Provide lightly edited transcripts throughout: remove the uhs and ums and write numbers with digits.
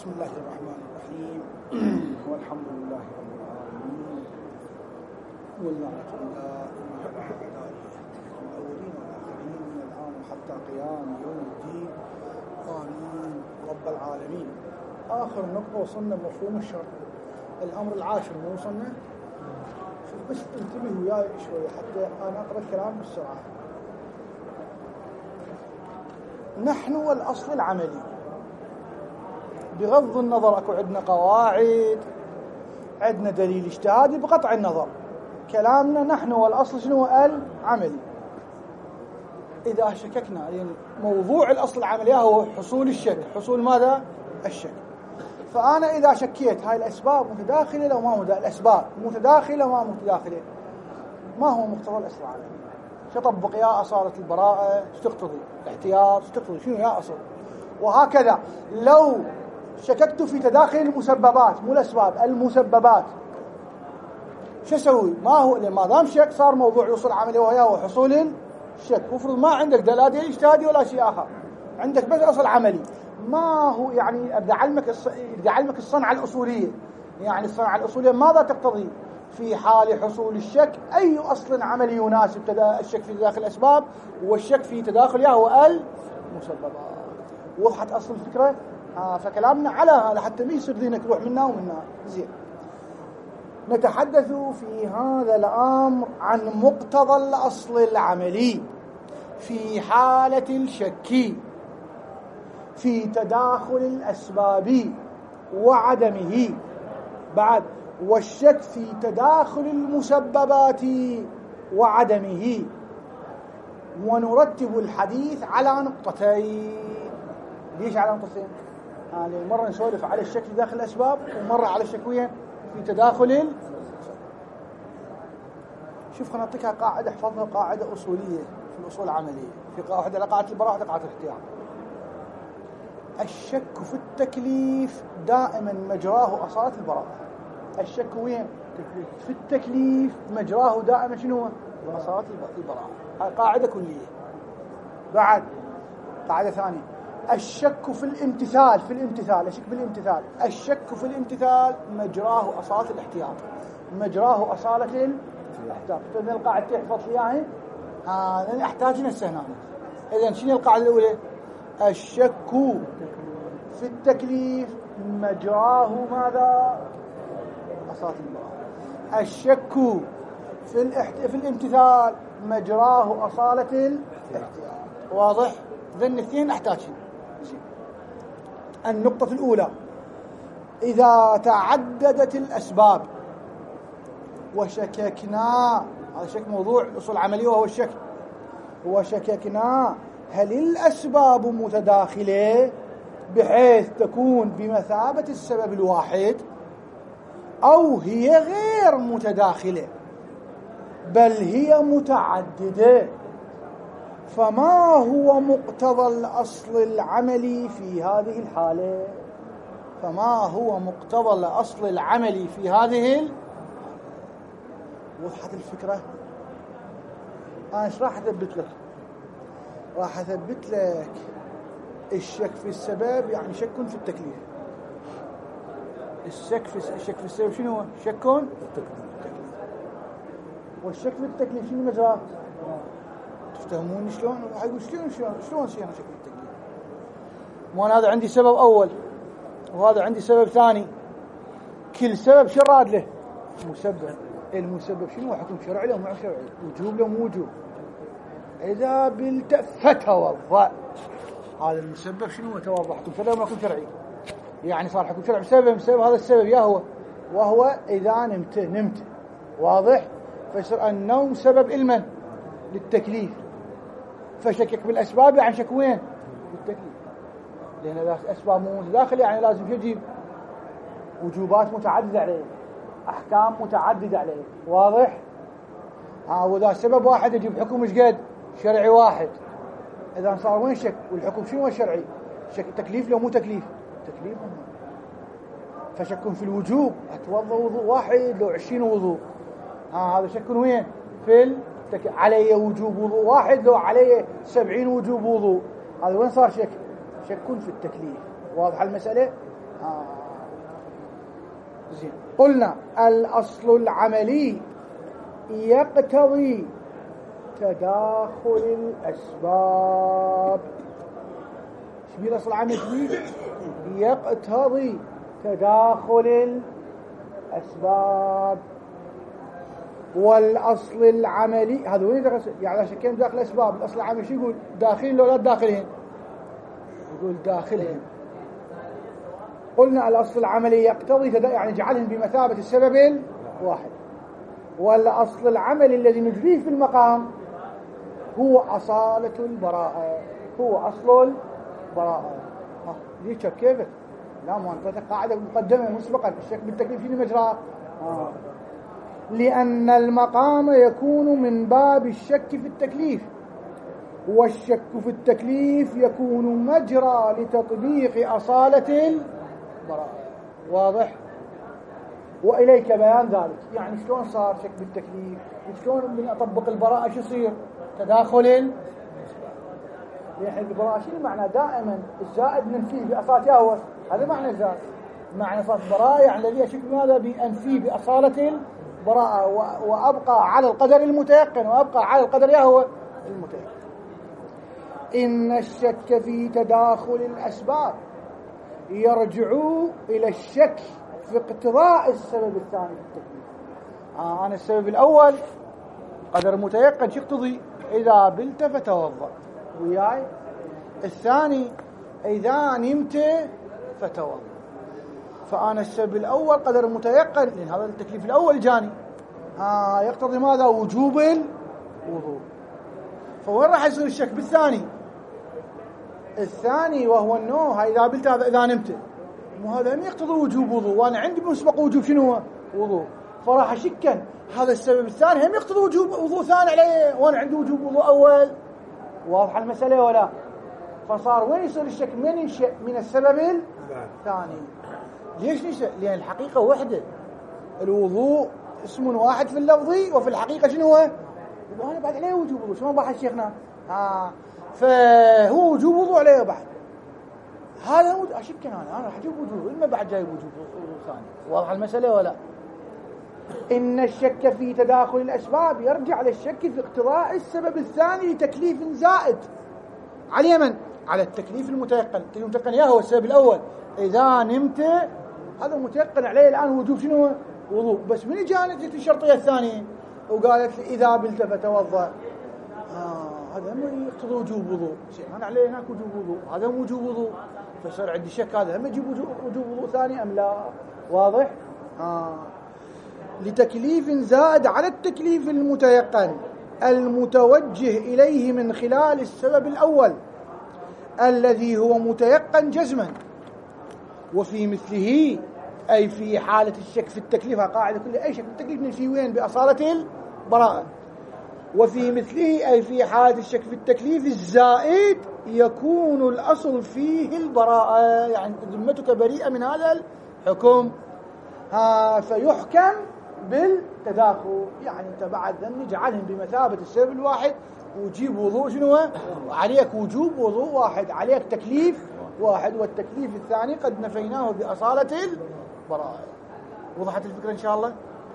بسم الله الرحمن الرحيم والحمد لله رب العالمين واللعنة لله الأولين والآخرين من الآن حتى قيام يوم الدين آمين رب العالمين. آخر نقطة وصلنا بمفهوم الشرط، الأمر العاشر مو وصلنا؟ شوف بس انتبهوا وياي شوي حتى أنا أقرأ الكلام بسرعة. نحن والأصل العملي، بغض النظر اكو عندنا قواعد، عندنا دليل اجتهادي، بقطع النظر كلامنا نحن والاصل شنو؟ العملي. اذا شككنا، يعني موضوع الاصل العملي هو حصول الشك. حصول ماذا؟ الشك. فانا اذا شكيت هاي الاسباب متداخله لو ما الاسباب متداخله ما متداخله، ما هو مقتضى الاصل العملي؟ شطبق يا اصاله البراءه، ايش تقتضي؟ الاحتياط ايش تقتضي؟ شنو يا اصل؟ وهكذا لو شككت في تداخل المسببات، مو الأسباب، المسببات، شو اسوي؟ ما هو ما دام شك صار موضوع يوصل عملي وهو حصول الشك. وفرض ما عندك لا دليل اجتهادي ولا شيء آخر، عندك بس أصل عملي. ما هو يعني أبدأ علمك الصنعة الأصولية. يعني الصنعة الأصولية ماذا تقتضي؟ في حال حصول الشك أي أصل عملي يناسب الشك في تداخل الأسباب والشك في تداخلها هو المسببات. وضحت أصل الفكرة؟ فكلامنا على هذا حتى ما يصير ذهنك يروح منا ومنا. زين، نتحدث في هذا الأمر عن مقتضى الأصل العملي في حالة الشك في تداخل الأسباب وعدمه، بعد والشك في تداخل المسببات وعدمه. ونرتب الحديث على نقطتين. ليش على نقطتين؟ يعني مرة نسولف على الشك في داخل الأسباب، ومرة على الشك في تداخل شوف خلينا نعطيك قاعدة احفظها، قاعدة أصولية في الأصول العملية، في واحدة لقاعدة البراءة وواحدة لقاعدة الاحتياط. الشك في التكليف دائما مجراه أصالة البراءة. الشك وين؟ في التكليف مجراه دائما شنو؟ أصالة البراءة. هاي قاعدة كلية. بعد قاعدة ثانية، الشك في الامتثال، الشك في الامتثال مجراه أصالة الاحتياط، مجراه أصالة الاحتياط. إذن القاعدة تحفظ ليها هذا احتاج نسهنا. إذن شنو القاعدة الأولى؟ الشك في التكليف مجراه ماذا؟ أصالة البراءة. الشك في الامتثال مجراه أصالة الاحتياط. واضح؟ ذن الاثنين احتاجين. النقطة الأولى، إذا تعددت الأسباب وشككنا، هذا شك موضوع الأصول العملية وهو الشك، وشككنا هل الأسباب متداخلة بحيث تكون بمثابة السبب الواحد، أو هي غير متداخلة بل هي متعددة، فما هو مقتضى الأصل العملي في هذه الحالة؟ فما هو مقتضى الأصل العملي في هذه وضحت الفكرة؟ أنا إيش راح أثبت لك؟ راح أثبت لك الشك في السبب، يعني شك في التكليف. الشك في السبب شنو هو؟ شك في التكليف. والشك في التكليف شنو مجراه؟ تفهمون شلون؟ راح يقول شلون شك في التكليف؟ مو أنا هذا عندي سبب أول وهذا عندي سبب ثاني، كل سبب شو راد له؟ مسبب. المسبب شنو؟ حكم شرعي له مو شرعي، وجوب له مو وجوب. إذا فتوضأ، هذا المسبب شنو؟ توضأ، حكم شرعي وما حكم شرعي. يعني صار حكم شرعي بسبب هذا السبب يا هو، وهو إذا نمت. واضح؟ فيصير النوم سبب إلمن للتكليف، فشكك بالأسباب يعني شك وين؟ بالتكليف. لأن الأسباب مو متداخلة، يعني لازم يجيب وجوبات متعددة عليه، أحكام متعددة عليه. واضح؟ وإذا سبب واحد يجيب حكم مش قد شرعي واحد. إذا صار وين شك؟ والحكم شنو الشرعي؟ شك تكليف لو مو تكليف؟ تكليف. فشك في الوجوب، أتوضأ وضوء واحد لو 20 وضوء، هذا شك وين؟ في علي وجوب وضوء واحد لو علي 70 وجوب وضوء، هذا وين صار شك؟ شك في التكليف. واضح المسألة؟ زين. قلنا الأصل العملي يقتضي تداخل الأسباب. ايش بيه الأصل العملي؟ يقتضي تداخل الأسباب. والأصل العملي هذا وين درس؟ يعني عشان كم داخل الأسباب. الأصل العملي شو يقول؟ داخلين لو لا داخلين؟ يقول داخلين. قلنا الأصل العملي يقتضي يعني جعلهم بمثابة السبب الواحد. والأصل العملي الذي نجريه في المقام هو أصالة البراءة، هو أصل البراءة. ليش كيفك؟ لا ما أنت قاعدة مقدمة مسبقا. الشك بالتكليف شنو مجراه؟ لأن المقام يكون من باب الشك في التكليف، والشك في التكليف يكون مجرى لتطبيق أصالة البراءة. واضح؟ وإليك بيان ذلك. يعني شلون صار شك بالتكليف؟ شلون من أطبق البراءة شو يصير؟ تداخل. يعني البراءة شنو معنى؟ دائما الزائد ننفيه بأصالة يهوى. هذا معنى الزائد. معنى صار براءة يعني الذي يشك ماذا؟ بأنفيه بأصالة البراءة وأبقى على القدر المتيقن، وأبقى على القدر يهوى المتيقن. إن الشك في تداخل الأسباب يرجع إلى الشك في اقتضاء السبب الثاني في التكليف. أنا السبب الأول قدر متيقن شو يقتضي؟ إذا بلت فتوضأ. وياي الثاني إذا نمت فتوضأ. فأنا السبب الأول قدر متيقن، لأن هذا التكليف الأول جاني يقتضي ماذا؟ وجوب الوضوء. فوين راح يصير الشك بالثاني؟ الثاني وهو النوم، إذا بلت هذا إذا نمت، وهذا ما يقتضي وجوب وضوء، وأنا عندي مسبق وجوب شنو؟ وضوء. فراح أشكن هذا السبب الثاني هم يقتضي وجوب وضوء ثاني عليه، وأنا عندي وجوب وضوء أول. واضح المسألة ولا؟ فصار وين يصير الشك؟ من ينشأ؟ من السبب الثاني. ليش نشأ؟ لأن الحقيقة وحدة. الوضوء اسم واحد في اللفظ، وفي الحقيقة شنو هو؟ وأنا بعد عليه وجوب وضوء. شلون بحث شيخنا؟ فهو وجوب وضوء عليه بعد. هذا أشك أنا راح أجيب وجوب، إما بعد جاي وجوب ثاني. واضح المسألة ولا؟ إن الشك في تداخل الأسباب يرجع للشك في اقتضاء السبب الثاني لتكليف زائد على من؟ على التكليف المتيقن. التكليف المتيقن هو السبب الأول. إذا نمت هذا متيقن عليه الآن وجوب شنو؟ وضوء. بس من جانت الشرطية الثانية وقالت إذا بلت فتوضأ، هذا هم يقتضي وجوب وضوء. أنا عليه هناك وجوب وضوء، هذا هم وجوب وضوء. فصار عندي شك هذا هم يجيب وجوب وضوء ثاني أم لا؟ واضح؟ لتكليف زائد على التكليف المتيقن المتوجه إليه من خلال السبب الأول الذي هو متيقن جزما. وفي مثله أي في حالة الشك في التكليف، قاعدة كل أي شك في التكليف نفي وين؟ بأصالة البراءة. وفي مثله أي في حالة الشك في التكليف الزائد يكون الأصل فيه البراءة، يعني ذمتك بريئة من هذا الحكم. فيحكم بالتداخل. يعني انت بعد ذنب جعلهم بمثابة السبب الواحد وجيب وضوء شنو؟ عليك وجوب وضوء واحد، عليك تكليف واحد، والتكليف الثاني قد نفيناه بأصالة البراءة. وضحت الفكرة إن شاء الله؟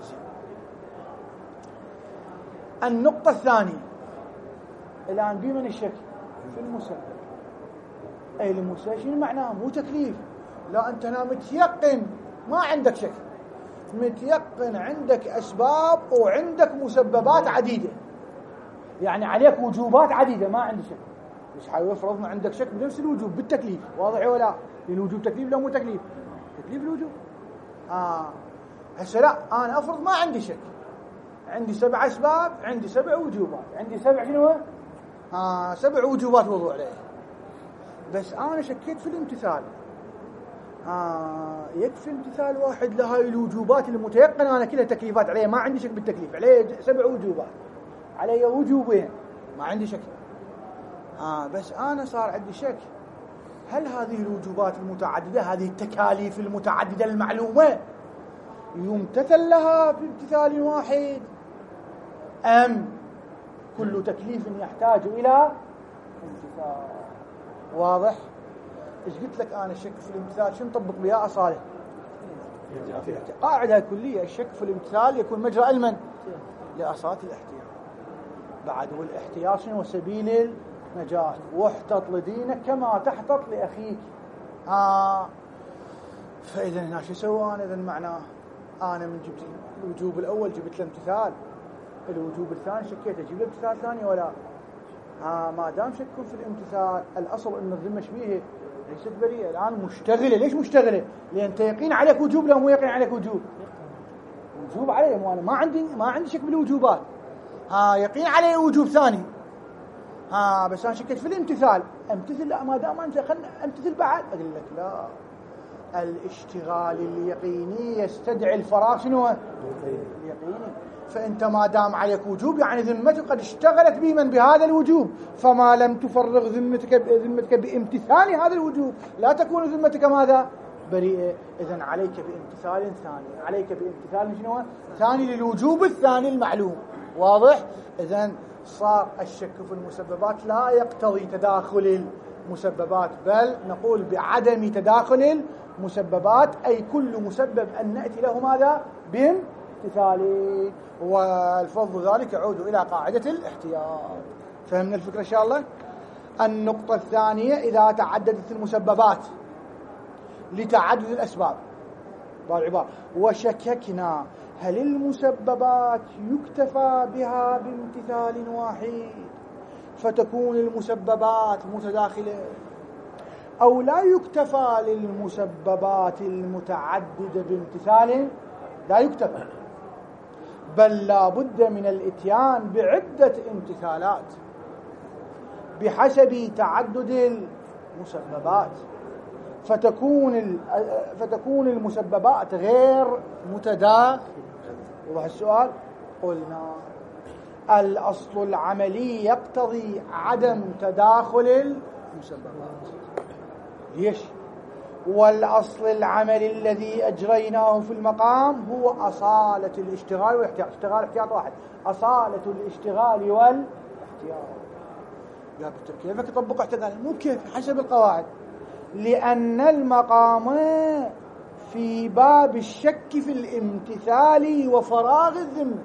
النقطة الثانية الآن بمن الشك؟ في المسبب. أي المسبب شنو معناه؟ مو تكليف. لا أنت هنا متيقن ما عندك شك، متيقن عندك أسباب وعندك مسببات عديدة، يعني عليك وجوبات عديدة ما عندك شك. بس حاول فرضنا عندك شك بنفس الوجوب بالتكليف. واضح ولا؟ الوجوب تكليف لا مو تكليف؟ تكليف الوجوب. هسه لا أنا أفرض ما عندي شك، عندي 7 أسباب، عندي 7 وجوبات، عندي 7 شنو؟ 7 وجوبات وضوء عليه. بس أنا شكيت في الامتثال. يكفي امتثال واحد لهاي الوجوبات المتيقن أنا كلها تكليفات عليه، ما عندي شك بالتكليف. عليه 7 وجوبات، عليه وجوبين، ما عندي شك. بس أنا صار عندي شك، هل هذه الوجوبات المتعددة، هذه التكاليف المتعددة المعلومة يمتثل لها بامتثال واحد، أم كل تكليف يحتاج إلى امتثال؟ واضح؟ ايش قلت لك انا الشك في الامتثال شو نطبق بها اصاله؟ قاعده كليه الشك في الامتثال يكون مجرى علما لاصاله الاحتياط. بعد والاحتياط شنو سبيل النجاه، واحتط لدينك كما تحتط لاخيك. فاذا هنا شو سوى انا؟ اذا معناه انا من جبت الوجوب الاول جبت له امتثال، الوجوب الثاني شكيت اجيب له امتثال ثاني ولا؟ ما دام شكوا في الامتثال الأصل أن الذمة شبيهة ليست بريئة. الآن مشتغلة. ليش مشتغلة؟ لأن يقين عليك وجوب لو مو يقين عليك وجوب. وجوب عليه مو أنا ما عندي شك بالوجوبات. يقين عليه وجوب ثاني. بس أنا شكيت في الامتثال. امتثل. لا ما دام أنت خلنا امتثل بعد. أقول لك لا، الاشتغال اليقيني يستدعي الفراغ شنو؟ اليقيني. فأنت ما دام عليك وجوب يعني ذمتك قد اشتغلت بمن بهذا الوجوب، فما لم تفرغ ذمتك بامتثال هذا الوجوب لا تكون ذمتك ماذا؟ بريئة. إذن عليك بامتثال ثاني، عليك بامتثال شنو؟ ثاني للوجوب الثاني المعلوم. واضح؟ إذن صار الشك في المسببات لا يقتضي تداخل المسببات، بل نقول بعدم تداخل المسببات، أي كل مسبب أن نأتي له ماذا؟ بامتثاله. والفضل ذلك يعود إلى قاعدة الاحتياط. فهمنا الفكرة إن شاء الله؟ النقطة الثانية إذا تعددت المسببات لتعدد الأسباب بالعبارة وشككنا هل المسببات يكتفى بها بامتثال واحد فتكون المسببات متداخلة، أو لا يكتفى للمسببات المتعددة بامتثال، لا يكتفى، بل لا بد من الاتيان بعدة امتثالات بحسب تعدد المسببات فتكون المسببات غير متداخلة. وضح السؤال؟ قلنا الأصل العملي يقتضي عدم تداخل المسببات. ليش؟ والأصل العملي الذي أجريناه في المقام هو أصالة الاشتغال والاحتياط. اشتغال احتياط واحد، أصالة الاشتغال والاحتياط. قلت كيف تطبق احتياط؟ مو كيف، حسب القواعد. لأن المقام في باب الشك في الامتثال وفراغ الذمة،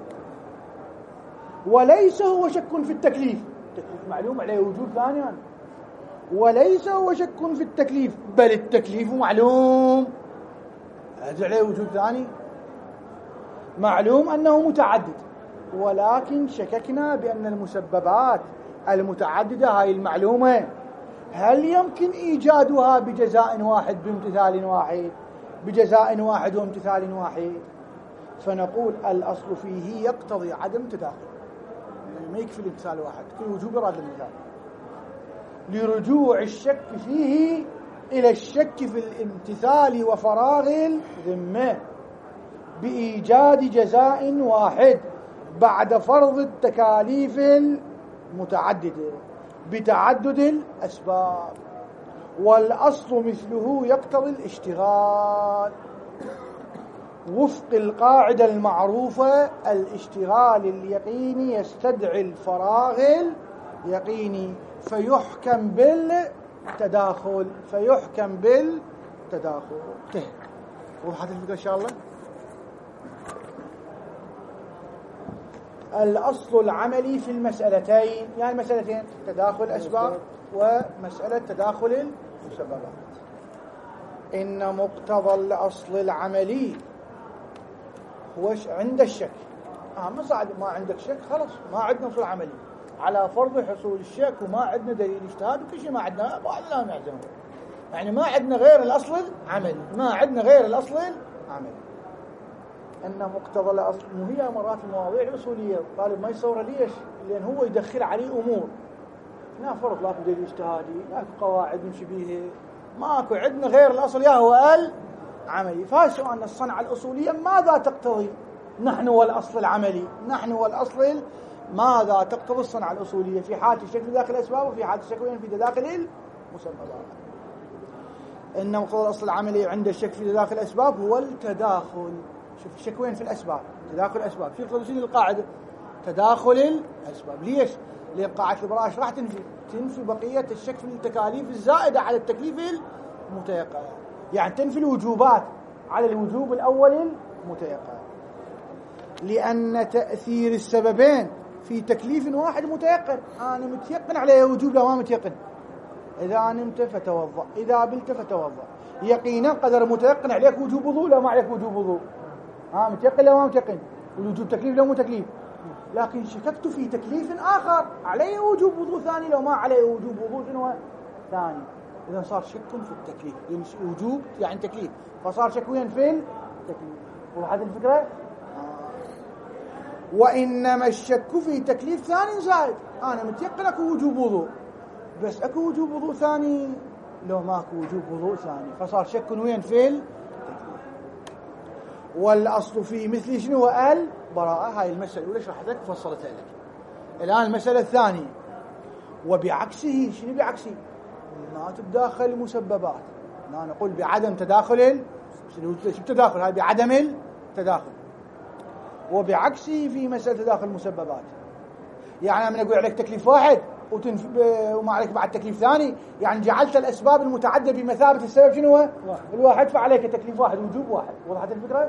وليس هو شك في التكليف. التكليف معلوم عليه وجود ثاني، وليس هو شك في التكليف، بل التكليف معلوم عليه وجود ثاني، معلوم أنه متعدد، ولكن شككنا بأن المسببات المتعددة هاي المعلومة هل يمكن إيجادها بجزاء واحد بامتثال واحد، بجزاء واحد وامتثال واحد؟ فنقول الأصل فيه يقتضي عدم تداخل، يعني ما يكفي الامتثال واحد، كل وجوب يراد المثال، لرجوع الشك فيه إلى الشك في الامتثال وفراغ الذمة بإيجاد جزاء واحد بعد فرض التكاليف المتعددة بتعدد الأسباب. والأصل مثله يقتضي الاشتغال وفق القاعدة المعروفة: الاشتغال اليقيني يستدعي الفراغ اليقيني، فيحكم بالتداخل. وضحت الفكرة إن شاء الله؟ الأصل العملي في المسألتين، يعني مسألتين: تداخل الأسباب ومسألة تداخل المسببات. إن مقتضى الأصل العملي هو عند الشك. ما عندك شك خلاص ما عندنا أصل عملي، على فرض حصول الشك وما عندنا دليل اجتهاد وكل شيء ما عندنا، لا نعزم، يعني ما عندنا غير الأصل العملي. أن مقتضى الأصل، وهي مرات المواضيع الأصولية الطالب ما يصور ليش، لأن هو يدخل عليه أمور لا فرض، لا دليل اجتهادي، لا قواعد نمشي بيها، ماكو عندنا غير الأصل هو العملي. فسؤالنا الصنعة الأصولية ماذا تقتضي؟ نحن والأصل العملي، ماذا تقتضي الصنعة الأصولية في حالة الشك في داخل الأسباب وفي حالة الشك في داخل المسببات؟ إن مقتضى الأصل العملي عند الشك في داخل الأسباب هو التداخل. شوف الشك وين؟ في الأسباب، تداخل الأسباب. في قضية القاعدة تداخل الأسباب. ليش؟ لأن قاعدة البراءة راح تنفي بقية الشك في التكاليف الزائدة على التكليف متيقن، يعني تنفي الوجوبات على الوجوب الأول المتيقن، لأن تأثير السببين في تكليف واحد متيقن. أنا متيقن عليه وجوب لو ما متيقن. إذا نمت فتوضأ، إذا بلت فتوضأ. يقينا قدر متيقن عليك وجوب وضوء لو ما عليك وجوب وضوء. متيقن لو ما متيقن، والوجوب تكليف لو مو تكليف. لكن شككت في تكليف آخر عليه وجوب وضوء ثاني لو ما عليه وجوب وضوء شنو ثاني. إذا صار شك في التكليف، وجوب يعني تكليف، فصار شك وين في التكليف. وضحت الفكرة؟ وإنما الشك في تكليف ثاني زائد. أنا متيقن أكو وجوب وضوء، بس أكو وجوب وضوء ثاني لو ماكو وجوب وضوء ثاني، فصار شك وين في التكليف. والأصل في مثل شنو البراءة. هاي المسألة الأولى شرحت لك وفصلتها لك. الآن المسألة الثانية، وبعكسه. شنو بعكسه؟ ما تتداخل المسببات. لا نقول بعدم تداخل شنو التداخل؟ هاي بعدم التداخل. وبعكسه في مسألة تداخل المسببات، يعني أنا أقول عليك تكليف واحد وما عليك بعد تكليف ثاني، يعني جعلت الأسباب المتعددة بمثابة السبب شنو هو؟ الواحد، فعليك تكليف واحد وجوب واحد. وضحت الفكرة؟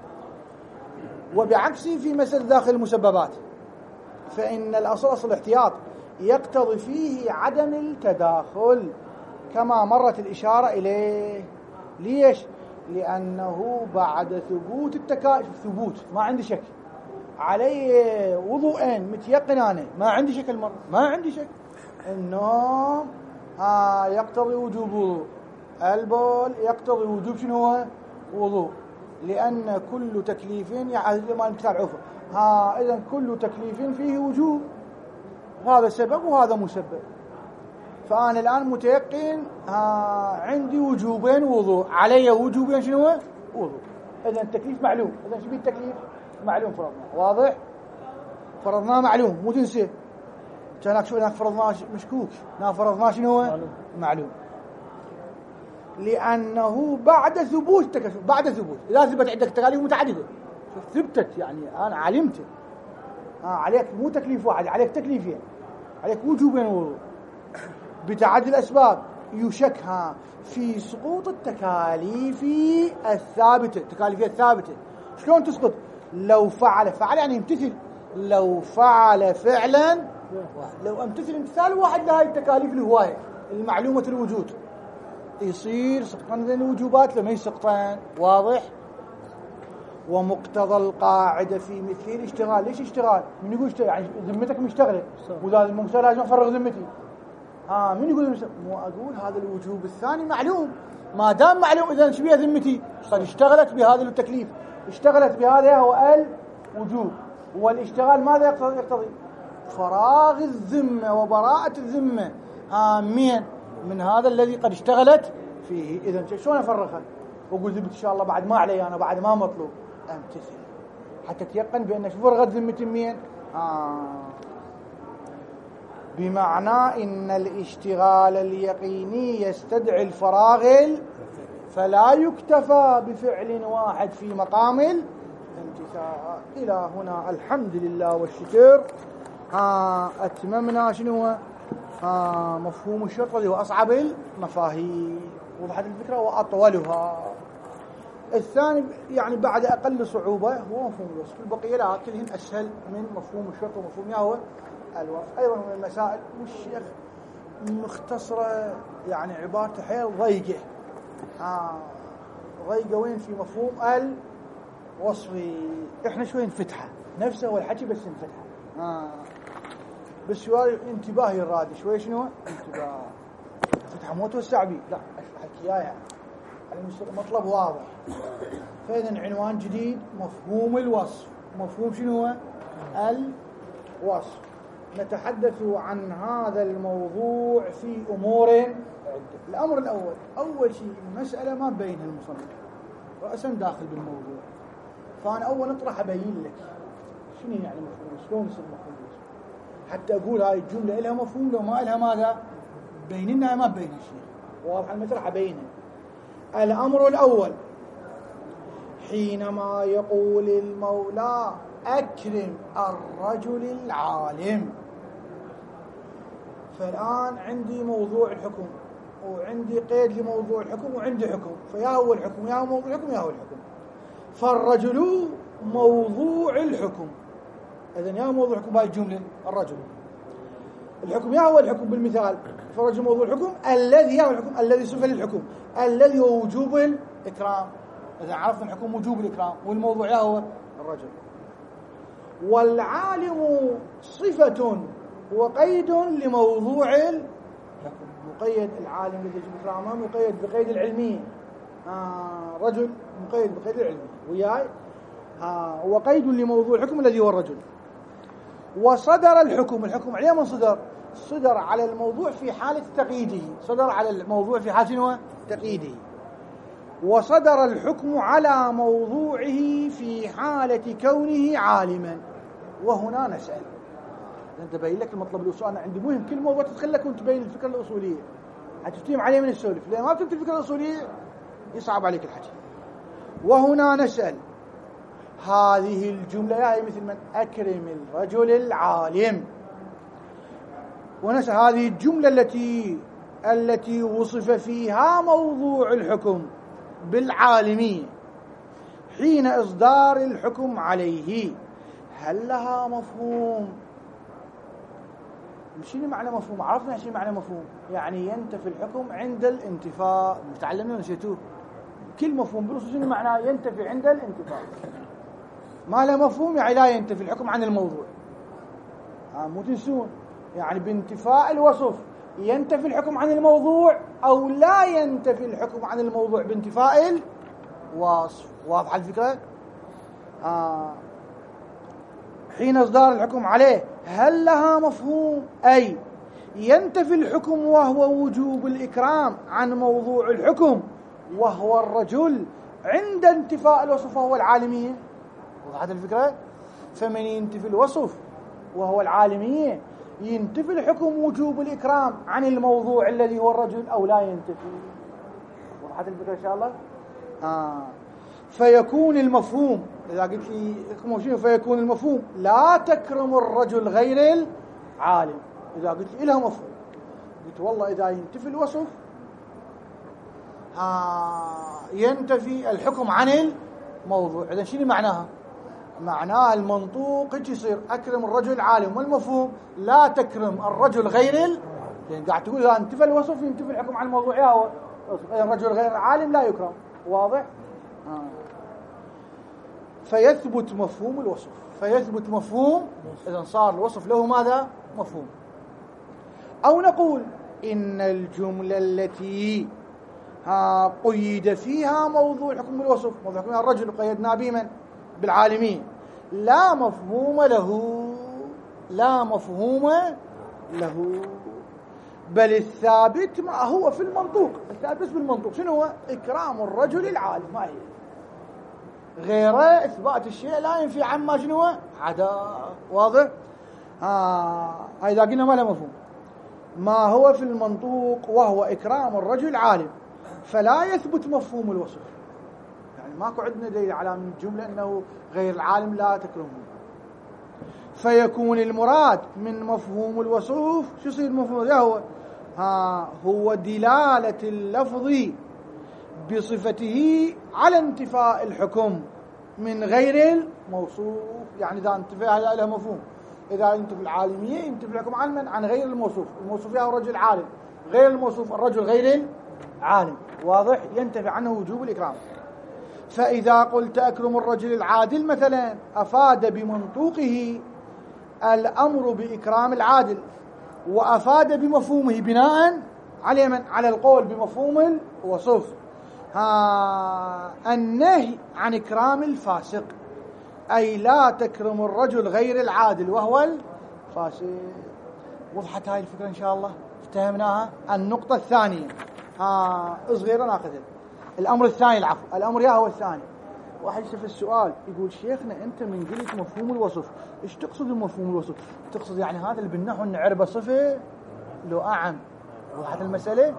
وبعكسه في مسألة داخل المسببات، فإن الأصل أصل الاحتياط يقتضي فيه عدم التداخل كما مرت الإشارة إليه. ليش؟ لأنه بعد ثبوت التكاليف، ثبوت ما عندي شك علي وضوءين متيقن، أنا ما عندي شك المرة، ما عندي شك النوم يقتضي وجوب وضوء، البول يقتضي وجوب شنو هو؟ وضوء، لأن كل تكليف يعني ما الكتاب عفوا إذن كل تكليف فيه وجوب، هذا سبب وهذا مسبب. فأنا الآن متيقن عندي وجوبين وضوء، علي وجوبين شنو هو؟ وضوء. إذن التكليف معلوم. إذن شو التكليف؟ معلوم فرضنا. واضح؟ فرضناه معلوم، مو تنسى. كان شو هناك فرضناه مشكوك، هنا فرضناه شنو هو؟ معلوم. لأنه بعد ثبوت التكليف، بعد ثبوت، إذا ثبت عندك تكاليف متعددة، ثبتت يعني أنا علمت عليك مو تكليف واحد، عليك تكليفين، عليك وجوبين وضوء بتعدد الأسباب، يشك في سقوط التكاليف الثابتة. التكاليف الثابتة شلون تسقط؟ لو فعل يعني يمتثل، لو فعل فعلا، لو امتثل امتثال واحد لهذه التكاليف الهواية المعلومة الوجود، يصير سقطان ذي الوجوبات لما يسقطان. واضح؟ ومقتضى القاعدة في مثل الاشتغال. ليش اشتغال؟ من يقول اشتغل؟ يعني ذمتك مشتغلة، وذا الممثل لازم أفرغ ذمتي. من يقول مو أقول هذا الوجوب الثاني معلوم، ما دام معلوم إذا شبيه ذمتي قد اشتغلت بهذا التكليف، اشتغلت بهذا هو الوجوب. والاشتغال ماذا يقتضي؟ فراغ الذمة وبراءة الذمة من هذا الذي قد اشتغلت فيه. إذا شلون أفرغها وأقول ذمتي إن شاء الله بعد ما علي، أنا بعد ما مطلوب أمتثل حتى تيقن بأن فرغت ذمتي مين؟ بمعنى إن الاشتغال اليقيني يستدعي الفراغ، فلا يكتفى بفعل واحد في مقام الامتثال. إلى هنا الحمد لله والشكر أتممنا شنو مفهوم الشرط اللي هو أصعب المفاهيم. وضحت الفكرة وأطولها. الثاني يعني بعد أقل صعوبة هو مفهوم الوصف. البقية لا كلهن أسهل من مفهوم الشرط ومفهوم هو الوصف. أيضا من المسائل والشيخ مختصرة، يعني عبارته حيل ضيقة. ضيقة وين في مفهوم الوصف. إحنا شوي نفتحه نفسه والحكي بس نفتحه بس شوي انتباه الرادي شوي شنو انتباه فتحه مو توسع بيه، لا أحكي يعني مطلب واضح. فإذا عنوان جديد مفهوم الوصف. مفهوم شنو هو الوصف. نتحدث عن هذا الموضوع في أمور عدة. الأمر الأول، أول شيء المسألة ما بينها المصنف رأسا داخل بالموضوع، فأنا أول أطرح أبين لك شنو يعني مفهوم، شلون يصير مفهوم الوصف، حتى أقول هاي الجملة لها مفهوم لو ما لها ماذا بيننا ما بين الشيء. واضح المسألة أبينها. الأمر الأول حينما يقول المولى أكرم الرجل العالم، فالآن عندي موضوع الحكم وعندي قيد لموضوع الحكم وعندي حكم، فيا هو الحكم يا هو موضوع الحكم يا هو الحكم. فالرجل موضوع الحكم، إذن يا موضوع الحكم بهاي الجملة الرجل، الحكم يا هو الحكم بالمثال، فالرجل موضوع الحكم الذي يا هو الحكم الذي صفة للحكم الذي هو وجوب الإكرام. إذا عرفنا الحكم وجوب الإكرام والموضوع يا هو الرجل. والعالم صفة وقيد لموضوع الحكم، مقيد العالم الذي يجب إكرامه مقيد بقيد العلمية، رجل مقيد بقيد العلمية وياي، وقيد لموضوع الحكم الذي هو الرجل. وصدر الحكم، الحكم عليه من صدر على الموضوع في حالة تقييده، صدر على الموضوع في حالة تقييده. وصدر الحكم على موضوعه في حالة كونه عالما. وهنا نسأل، أنت بين لك المطلب الأصولي، أنا عندي مهم كل موضوع تدخل لك وأنت بين الفكرة الأصولية حتتيم عليه من السولف، لأن ما بتبت الفكرة الأصولية يصعب عليك الحكي. وهنا نسأل، هذه الجملة هي مثل من أكرم الرجل العالم، ونسأل هذه الجملة التي وصف فيها موضوع الحكم بالعالمية حين إصدار الحكم عليه، هل لها مفهوم؟ شنو معنى مفهوم؟ عرفنا شنو معنى مفهوم، يعني ينتفي الحكم عند الانتفاء، تعلمنا ونسيتوه. كل مفهوم بالأصول شنو معناه؟ ينتفي عند الانتفاء. ما له مفهوم يعني لا ينتفي الحكم عن الموضوع، مو تنسون، يعني بانتفاء الوصف ينتفي الحكم عن الموضوع أو لا ينتفي الحكم عن الموضوع بانتفاء الوصف. واضحة الفكرة؟ حين إصدار الحكم عليه هل لها مفهوم؟ أي ينتفي الحكم وهو وجوب الإكرام عن موضوع الحكم وهو الرجل عند انتفاء الوصف وهو العالمية. وضحت الفكرة؟ فمن ينتفي الوصف وهو العالمية ينتفي الحكم وجوب الإكرام عن الموضوع الذي هو الرجل أو لا ينتفي. وضحت الفكرة إن شاء الله؟ فيكون المفهوم، إذا قلت لي شنو فيكون المفهوم لا تكرم الرجل غير العالم، إذا قلت لي لها مفهوم قلت والله إذا ينتفي الوصف ينتفي الحكم عن الموضوع. إذا شنو معناها؟ معناها المنطوق هيك يصير أكرم الرجل العالم، والمفهوم لا تكرم الرجل غير يعني قاعد تقول إذا انتفى الوصف ينتفي الحكم عن الموضوع يا هو الرجل غير العالم لا يكرم. واضح؟ فيثبت مفهوم الوصف، فيثبت مفهوم، إذا صار الوصف له ماذا؟ مفهوم. أو نقول إن الجملة التي قيد فيها موضوع الحكم بالوصف، موضوع الحكم الرجل قيدنا بمن؟ بالعالمين، لا مفهوم له، لا مفهوم له، بل الثابت ما هو في المنطوق، الثابت بالمنطوق شنو هو؟ إكرام الرجل العالم، ما هي غير إثبات الشيء لا ينفي عما شنو عدا. واضح؟ إذا قلنا ما له مفهوم ما هو في المنطوق وهو إكرام الرجل العالم فلا يثبت مفهوم الوصف، يعني ماكو عندنا دليل على من الجملة أنه غير العالم لا تكرمه. فيكون المراد من مفهوم الوصف شو يصير مفهوم؟ هو دلالة اللفظ بصفته على انتفاء الحكم من غير الموصوف، يعني إذا انتفى هذا له مفهوم، إذا ينتفي العالمية ينتفي الحكم عن من؟ عن غير الموصوف، الموصوف هو الرجل عالم، غير الموصوف الرجل غير العالم. واضح؟ ينتفي عنه وجوب الإكرام. فإذا قلت أكرم الرجل العادل مثلا أفاد بمنطوقه الأمر بإكرام العادل، وأفاد بمفهومه بناء على من؟ على القول بمفهوم الوصف النهي عن إكرام الفاسق، أي لا تكرم الرجل غير العادل وهو الفاسق. وضحت هاي الفكرة إن شاء الله؟ افتهمناها؟ النقطة الثانية صغيرة ناخذها، الأمر الثاني، العفو، الأمر هو الثاني. واحد يشوف السؤال يقول شيخنا أنت من قلت مفهوم الوصف إيش تقصد بمفهوم الوصف؟ تقصد يعني هذا اللي بالنحو نعربه صفة؟ لو أعم. وضحت المسألة؟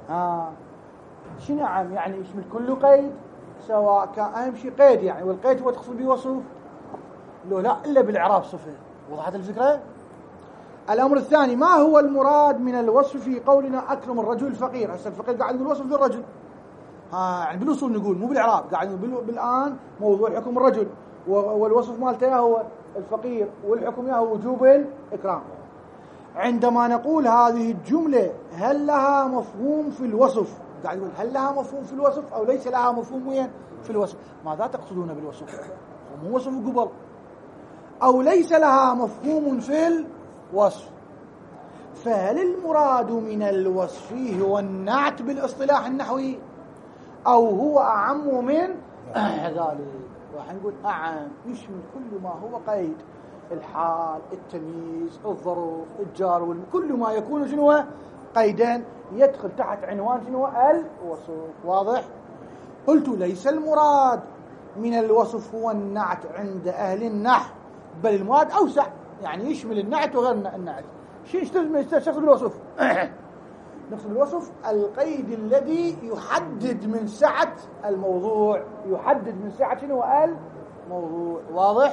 شنو عام؟ يعني يشمل كل قيد سواء كان أهم شيء قيد يعني، والقيد هو تقصد به وصف؟ لو لا إلا بالإعراب صفة. وضحت الفكرة؟ الأمر الثاني، ما هو المراد من الوصف في قولنا أكرم الرجل الفقير؟ هسه الفقير قاعد نقول وصف للرجل، يعني بالأصول نقول مو بالإعراب، قاعد نقول بالآن موضوع حكم الرجل، والوصف مالته هو الفقير، والحكم هو وجوب الإكرام. عندما نقول هذه الجملة هل لها مفهوم في الوصف، قاعد يقول هل لها مفهوم في الوصف أو ليس لها مفهوم وين في الوصف؟ ماذا تقصدون بالوصف؟ مو وصف قبل، أو ليس لها مفهوم في الوصف. فهل المراد من الوصف هو النعت بالاصطلاح النحوي أو هو أعم من ذلك؟ راح نقول أعم، يشمل كل ما هو قيد، الحال، التمييز، الظروف، الجار، كل ما يكون شنو قيدان يدخل تحت عنوان شنو الوصف. واضح؟ قلت ليس المراد من الوصف هو النعت عند أهل النحو، بل المراد أوسع، يعني يشمل النعت وغير النعت. شو نقصد بالوصف؟ نقصد بالوصف القيد الذي يحدد من سعة الموضوع، يحدد من سعة شنو الموضوع. واضح؟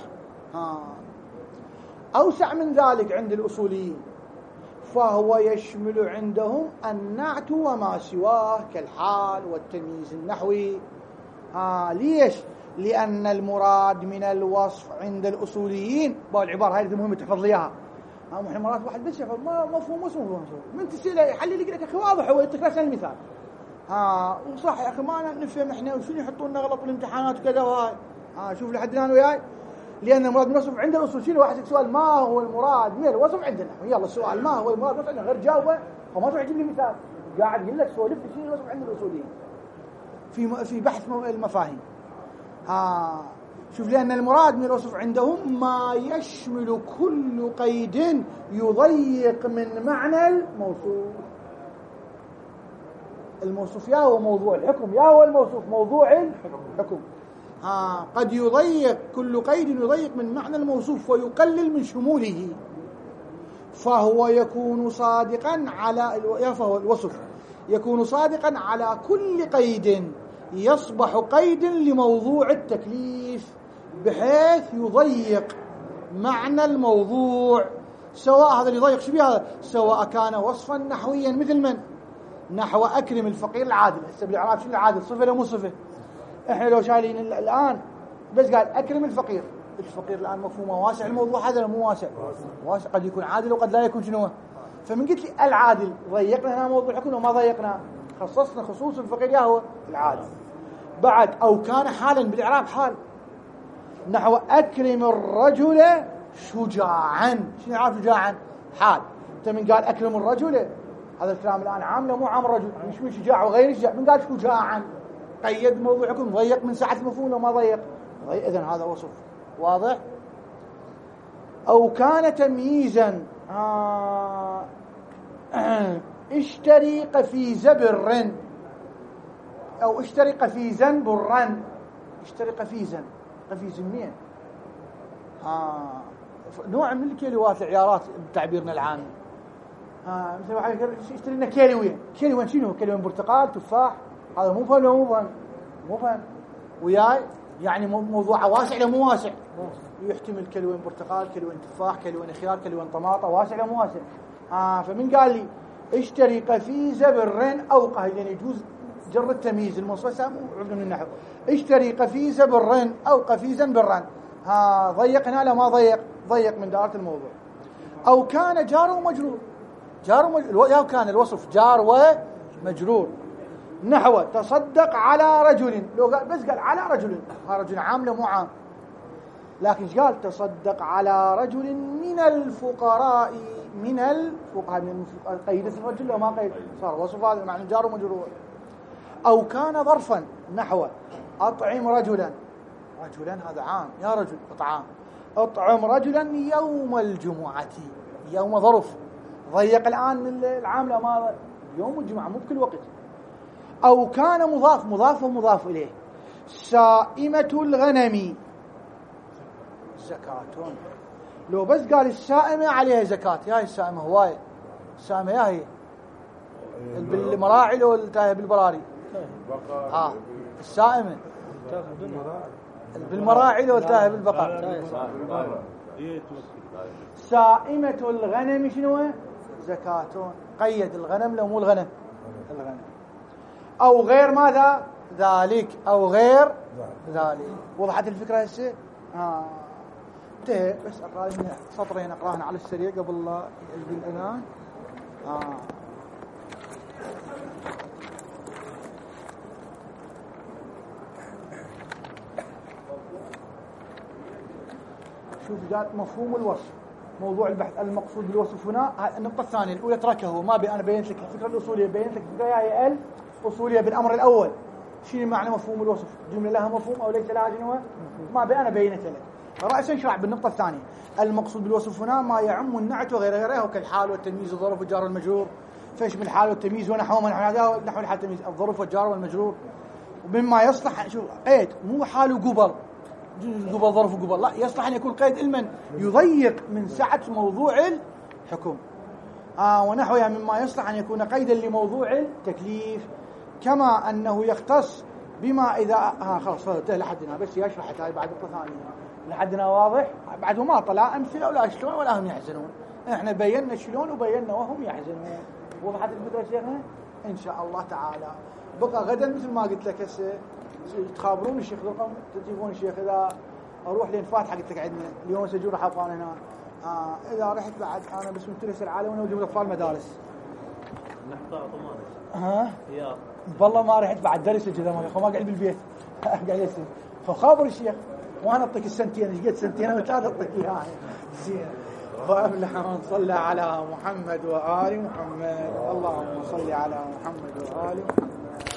أوسع من ذلك عند الأصوليين، فهو يشمل عندهم النعت وما سواه كالحال والتمييز النحوي. ليش؟ لأن المراد من الوصف عند الأصوليين، العبارة هاي مهمة تحفظ لي إياها. احنا مرات واحد بس يحفظ ما مفهوم مفهوم من تسأله يحلل لك اخي واضح، هو يعطيك مثلا المثال. وصح يا اخي ما نفهم احنا وشنو يحطون لنا غلط بالامتحانات وكذا وهاي. شوف لحد الان وياي، لأن المراد من الوصف عند الأصول شنو؟ واحد سؤال ما هو المراد من الوصف عندنا، يلا السؤال ما هو المراد عندنا، غير جاوبه وما تروح تجيب لي مثال، قاعد يقول لك سولف لي شنو الوصف عند الأصوليين في بحث المفاهيم. شوف، لأن المراد من الوصف عندهم ما يشمل كل قيد يضيق من معنى الموصوف. الموصوف يا هو موضوع الحكم يا هو الموصوف موضوع الحكم. قد يضيق كل قيد يضيق من معنى الموصوف ويقلل من شموله، فهو يكون صادقا على فهو الوصف يكون صادقا على كل قيد يصبح قيدا لموضوع التكليف، بحيث يضيق معنى الموضوع، سواء هذا اللي يضيق شبيه هذا، سواء كان وصفا نحويا مثل من نحو أكرم الفقير العادل. هسه بالإعراب شنو العادل؟ صفة ولا مو صفة؟ احنا لو شايلين الآن بس قال أكرم الفقير، الفقير الآن مفهومه واسع الموضوع هذا ولا مو واسع؟ واسع، قد يكون عادل وقد لا يكون شنو. فمن قلت لي العادل ضيقنا هنا موضوع الحكم وما ضيقنا، خصصنا خصوص الفقير يا هو العادل. بعد أو كان حالا بالإعراب حال، نحو أكرم الرجل شجاعا، شنو يعرف شجاعا؟ حال. انت من قال أكرم الرجل، هذا الكلام الآن عام لا مو عام الرجل، مش من شجاع وغير شجاع، من قال شجاعا قيد موضوعكم، ضيق من سعة المفهوم وما ضيق، إذن هذا وصف. واضح؟ أو كان تمييزا، اشتري قفيز بر، أو اشتري قفيزا برا، اشتري قفيزا، قفيز منين؟ نوع من الكيلوات العيارات بتعبيرنا العامي. مثل واحد يشتري لنا كيلوين، كيلوين شنو؟ كيلوين برتقال تفاح، هذا مو فهم ولا مو فهم وياي، يعني موضوعه واسع ولا مو واسع؟ يحتمل كيلوين برتقال، كيلوين تفاح، كيلوين خيار، كيلوين طماطة، واسع ولا مو واسع؟ فمن قال لي اشتري قفيز بر أو يعني يجوز جر التمييز المنصوص عبد من النحو، اشتري قفيز بر أو قفيزا برا، ضيقنا لا ما ضيق من دائرة الموضوع. أو كان جار ومجرور، يا كان الوصف جار ومجرور، نحو تصدق على رجل، لو قال بس قال على رجل، هذا رجل عام لا مو عام، لكن قال تصدق على رجل من الفقراء، من الفقراء قيد اسم الرجل وما قيد، صار وصف هذا معنى جار ومجرور. أو كان ظرفا، نحو أطعم رجلا، هذا عام، يا رجل إطعام، أطعم رجلا يوم الجمعة، يوم ظرف، ضيق الآن من العام لا ما يوم الجمعة مو بكل وقت. أو كان مضاف ومضاف إليه، سائمة الغنم زكاة، لو بس قال السائمة عليها زكاة، يا هي السائمة هواية، السائمة يا هي بالمراعي لو تاهي بالبراري، السائمة بالمراعي لو تاهي بالبقر، سائمة الغنم شنو؟ زكاة. قيد الغنم لو مو الغنم. أو غير ماذا؟ ذلك أو غير ذلك. وضحت الفكرة هسه؟ انتهى. بس أقرأ لنا سطرين أقرأنا على السريع قبل لا يجي الأذان. شوف جاءت مفهوم الوصف، موضوع البحث المقصود بالوصف هنا. النقطة الثانية الأولى تركه، ما أنا بينت لك الفكرة الأصولية، بينت لك الفكرة هي الأصولية بالأمر الأول. شنو معنى مفهوم الوصف؟ جملة لها مفهوم أو ليس لها جنوة؟ ما أنا بينت لك. رأسا نشرح بالنقطة الثانية. المقصود بالوصف هنا ما يعم النعت وغيره كالحال والتمييز والظرف والجار والمجرور، فيشمل الحال والتمييز ونحوهما نحو الحال والتمييز، الظرف والجار والمجرور، ومما يصلح شوف قيد مو حال قبل ظرف وقبل، لا يصلح أن يكون قيد علما يضيق من سعة موضوع الحكم. ونحوها مما يصلح أن يكون قيدا لموضوع التكليف، كما أنه يختص بما إذا خلاص انتهى لحدنا. بس يشرح هاي بعد نقطة ثانية لحدنا واضح. بعد ما طلع أمثلة ولا شلون ولا هم يحزنون. احنا بينا شلون وبينا وهم يحزنون. وضحت الفكرة شيخنا إن شاء الله تعالى. بقى غدا مثل ما قلت لك هسه تخابرون الشيخ رقم تجيبون الشيخ إذا أروح للفاتحة قلت لك عندنا اليوم سجون راح أبقى هنا. إذا رحت بعد أنا بس مترس العالم وأنا وجود أطفال مدارس. نحطها طمانة. والله ما رحت بعد درس كذا ما قاعد بالبيت قاعد يسمع. فخابر الشيخ وأنا أعطيك السنتين إيش قد سنتين وثلاث أعطيك إياها زين. فأفلح من صلى على محمد وآل محمد. اللهم صل على محمد وآل محمد.